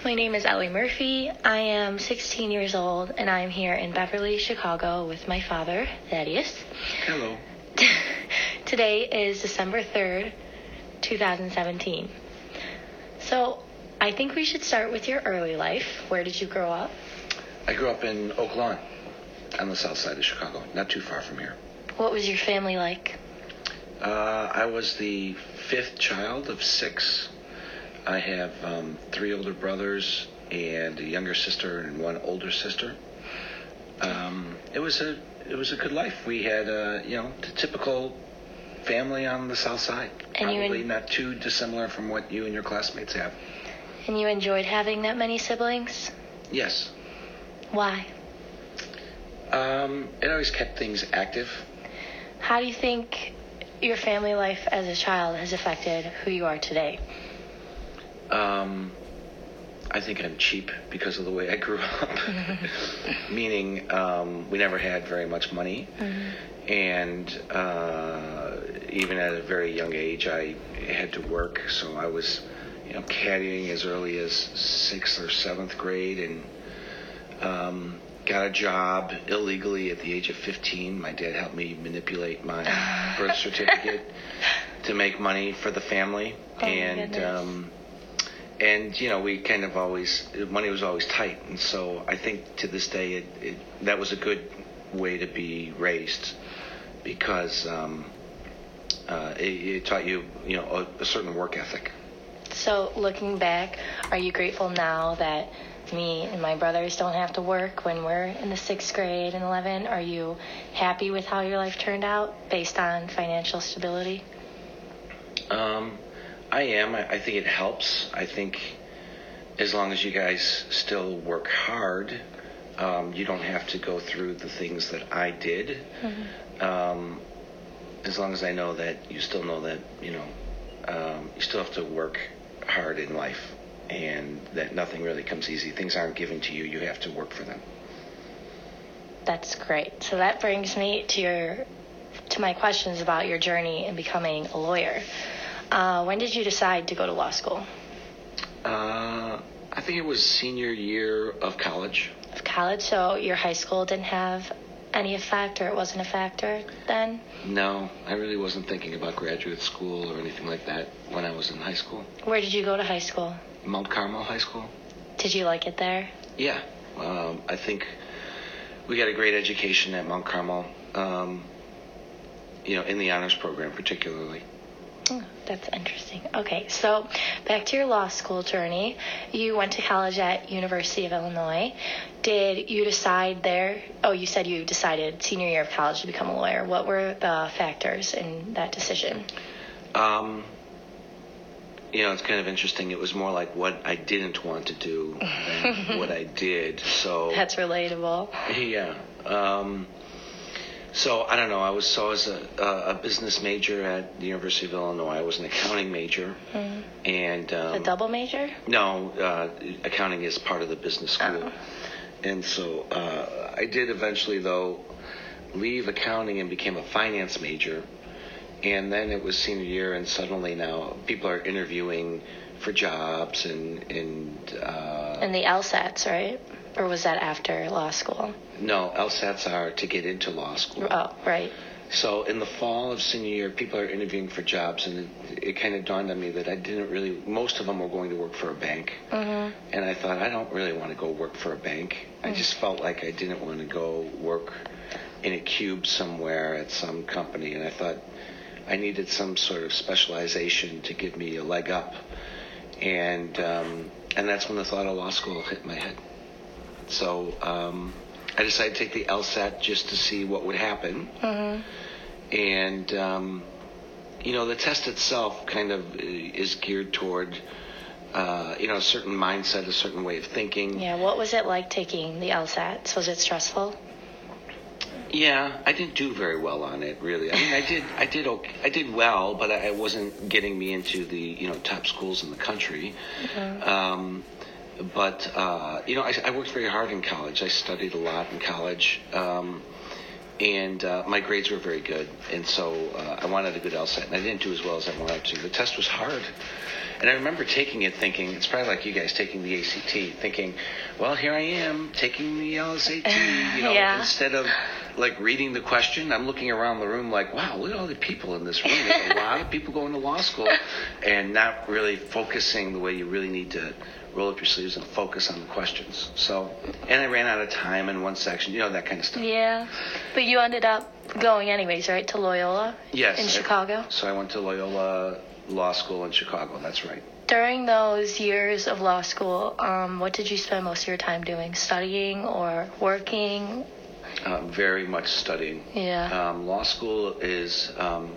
My name is Ellie Murphy. I am 16 years old, and I'm here in Beverly, Chicago with my father, Thaddeus. Hello. Today is December 3rd, 2017. So, I think we should start with your early life. Where did you grow up? I grew up in Oak Lawn on the south side of Chicago, not too far from here. What was your family like? I was the fifth child of six. I have three older brothers and a younger sister and one older sister. It was a good life. We had the typical family on the south side. And probably not too dissimilar from what you and your classmates have. And you enjoyed having that many siblings? Yes. Why? It always kept things active. How do you think your family life as a child has affected who you are today? I think I'm cheap because of the way I grew up. Meaning, we never had very much money. Mm-hmm. And even at a very young age, I had to work. So I was, caddying as early as 6th or 7th grade and got a job illegally at the age of 15. My dad helped me manipulate my birth certificate to make money for the family. And we kind of money was always tight. And so I think to this day, that was a good way to be raised because it taught you, a certain work ethic. So looking back, are you grateful now that me and my brothers don't have to work when we're in the 6th grade and 11? Are you happy with how your life turned out based on financial stability? I am. I think it helps. I think as long as you guys still work hard, you don't have to go through the things that I did. Mm-hmm. As long as I know that you still know that, you still have to work hard in life and that nothing really comes easy. Things aren't given to you. You have to work for them. That's great. So that brings me to my questions about your journey in becoming a lawyer. When did you decide to go to law school? I think it was senior year of college. Of college? So your high school didn't have any effect, or it wasn't a factor then? No, I really wasn't thinking about graduate school or anything like that when I was in high school. Where did you go to high school? Mount Carmel High School. Did you like it there? Yeah. I think we got a great education at Mount Carmel, in the honors program particularly. Oh, that's interesting. Okay, so back to your law school journey. You went to college at University of Illinois. Did you decide there? Oh, you said you decided senior year of college to become a lawyer. What were the factors in that decision? It's kind of interesting. It was more like what I didn't want to do than what I did. So that's relatable. Yeah. So I don't know. I was a business major at the University of Illinois. I was an accounting major, and a double major. No, accounting is part of the business school, and so I did eventually though leave accounting and became a finance major, and then it was senior year, and suddenly now people are interviewing for jobs and the LSATs, right? Or was that after law school? No, LSATs are to get into law school. Oh, right. So in the fall of senior year, people are interviewing for jobs, and it kind of dawned on me that most of them were going to work for a bank. Mm-hmm. And I thought, I don't really want to go work for a bank. Mm-hmm. I just felt like I didn't want to go work in a cube somewhere at some company, and I thought I needed some sort of specialization to give me a leg up. And that's when the thought of law school hit my head. So I decided to take the LSAT just to see what would happen. Mm-hmm. And, the test itself kind of is geared toward, a certain mindset, a certain way of thinking. Yeah, what was it like taking the LSAT? Was it stressful? Yeah, I didn't do very well on it, really. I mean, I did well, but I wasn't getting me into the, top schools in the country. Mm-hmm. But I worked very hard in college. I studied a lot in college. And my grades were very good, and so I wanted a good LSAT, and I didn't do as well as I wanted to. The test was hard, and I remember taking it thinking, it's probably like you guys taking the ACT, thinking, well, here I am taking the LSAT, Yeah. Instead of like reading the question, I'm looking around the room like, wow, look at all the people in this room. There's a lot of people going to law school, and not really focusing the way you really need to roll up your sleeves and focus on the questions. So, and I ran out of time in one section, that kind of stuff. Yeah. But you ended up going anyways, right, to Loyola? Yes. In Chicago? So I went to Loyola Law School in Chicago. That's right. During those years of law school, what did you spend most of your time doing? Studying or working? Very much studying. Yeah. Law school is a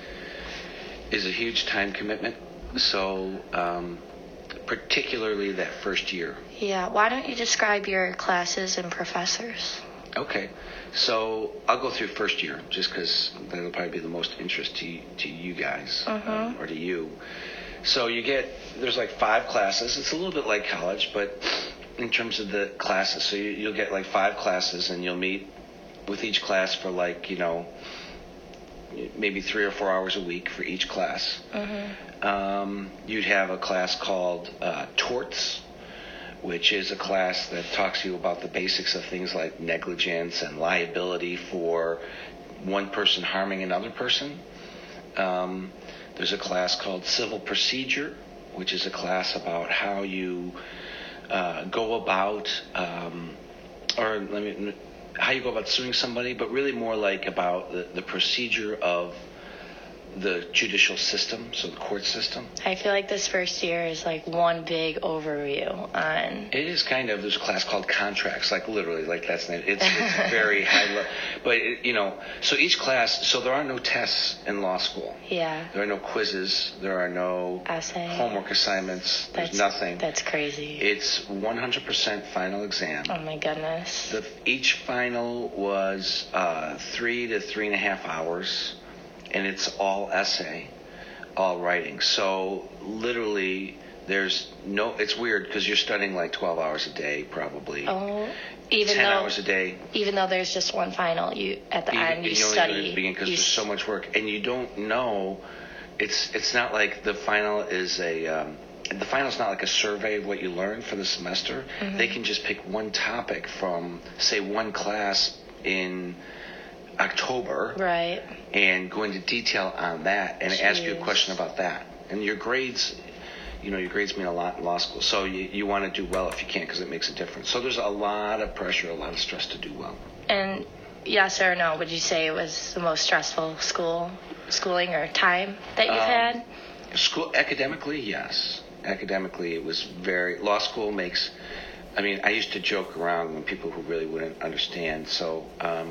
huge time commitment. So, particularly that first year. Yeah. Why don't you describe your classes and professors? Okay. So I'll go through first year just because that'll probably be the most interest to you guys or to you. So there's like 5 classes. It's a little bit like college, but in terms of the classes, so you'll get like 5 classes, and you'll meet with each class for like, maybe 3 or 4 hours a week for each class. You'd have a class called torts, which is a class that talks to you about the basics of things like negligence and liability for one person harming another person. There's a class called civil procedure, which is a class about how you go about, how you go about suing somebody, but really more like about the procedure of the judicial system, so the court system. I feel like this first year is like one big overview on... It is kind of, there's a class called contracts, like literally, like that's not, it's very high level. But, so each class, so there are no tests in law school. Yeah. There are no quizzes. There are no homework assignments. There's nothing. That's crazy. It's 100% final exam. Oh my goodness. Each final was 3 to 3.5 hours. And it's all essay, all writing. So literally, it's weird because you're studying like 12 hours a day probably. Oh, 10 hours a day. Even though there's just one final, at the end you study. Because there's so much work, and you don't know. It's not like the final is the final's not like a survey of what you learned for the semester. Mm-hmm. They can just pick one topic from, say, one class in October, right, and go into detail on that and ask you a question about that. And your grades, your grades mean a lot in law school. So you want to do well if you can, because it makes a difference. So there's a lot of pressure, a lot of stress to do well. And yes or no, would you say it was the most stressful schooling or time that you've had? Academically, yes. Academically, it was law school makes, I used to joke around when people who really wouldn't understand. So,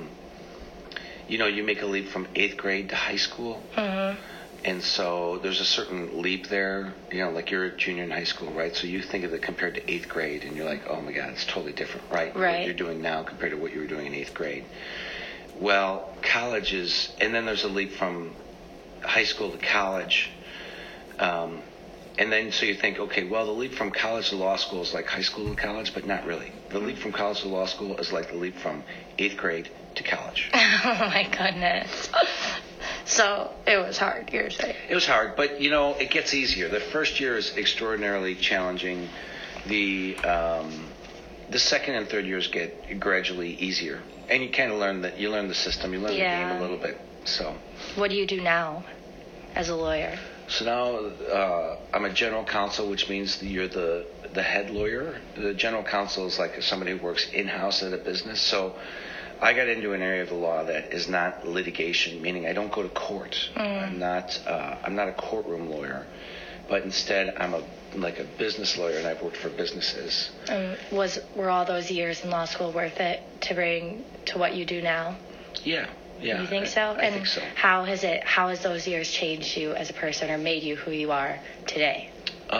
you make a leap from 8th grade to high school. Mm-hmm. And so there's a certain leap there, like you're a junior in high school, right? So you think of it compared to 8th grade, and you're like, oh my God, it's totally different, right? Right. What you're doing now compared to what you were doing in 8th grade. Well, college and then there's a leap from high school to college. And then so you think, okay, well, the leap from college to law school is like high school to college, but not really. The leap from college to law school is like the leap from 8th grade to college. Oh my goodness. So it was hard, you're saying? It was hard, but it gets easier. The first year is extraordinarily challenging. The second and third years get gradually easier, and you kind of learn the system. You learn the game a little bit. So. What do you do now, as a lawyer? So now I'm a general counsel, which means you're the head lawyer. The general counsel is like somebody who works in-house at a business. So I got into an area of the law that is not litigation, meaning I don't go to court. I'm not a courtroom lawyer, but instead I'm a business lawyer, and I've worked for businesses. Were all those years in law school worth it to bring to what you do now? Yeah. Yeah, you think so? I think so. How has those years changed you as a person or made you who you are today?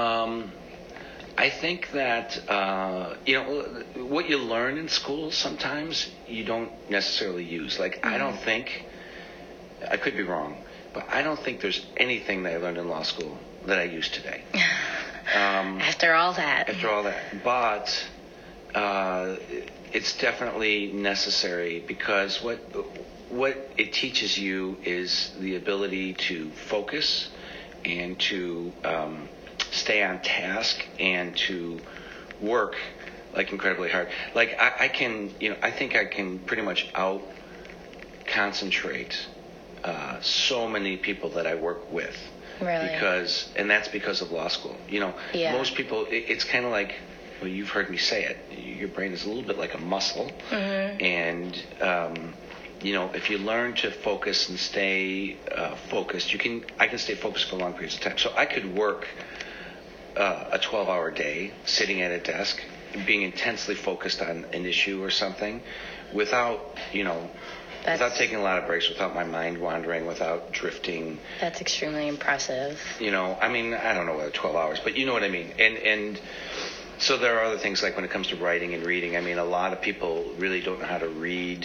I think that, what you learn in school sometimes you don't necessarily use. Like, I don't think, I could be wrong, but I don't think there's anything that I learned in law school that I use today. After all that. But it's definitely necessary because what it teaches you is the ability to focus and to stay on task and to work like incredibly hard. Like I can, I think I can pretty much out concentrate so many people that I work with. Really? And that's because of law school. Yeah. Most people, it's kind of like, well, you've heard me say it. Your brain is a little bit like a muscle, and if you learn to focus and stay focused, I can stay focused for long periods of time. So I could work a 12-hour day sitting at a desk, being intensely focused on an issue or something, without taking a lot of breaks, without my mind wandering, without drifting. That's extremely impressive. I don't know whether 12 hours, but you know what I mean. And so there are other things, like when it comes to writing and reading. I mean, a lot of people really don't know how to read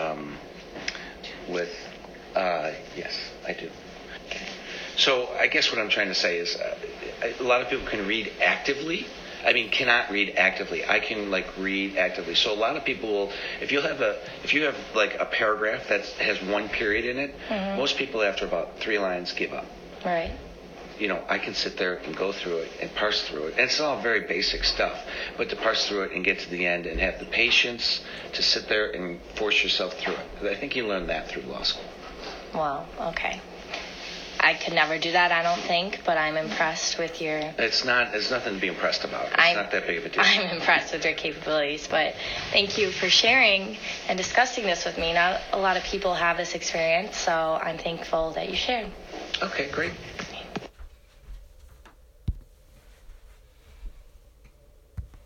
yes, I do. So I guess what I'm trying to say is a lot of people can read actively. Cannot read actively. I can read actively. So a lot of people will, if you have a paragraph that has one period in it, most people after about 3 lines give up. Right. I can sit there and go through it and parse through it. And it's all very basic stuff. But to parse through it and get to the end and have the patience to sit there and force yourself through it. Because I think you learn that through law school. Well, okay. I could never do that, I don't think, but I'm impressed with your... It's nothing to be impressed about. It's not that big of a deal. I'm impressed with your capabilities, but thank you for sharing and discussing this with me. Not a lot of people have this experience, so I'm thankful that you shared. Okay, great.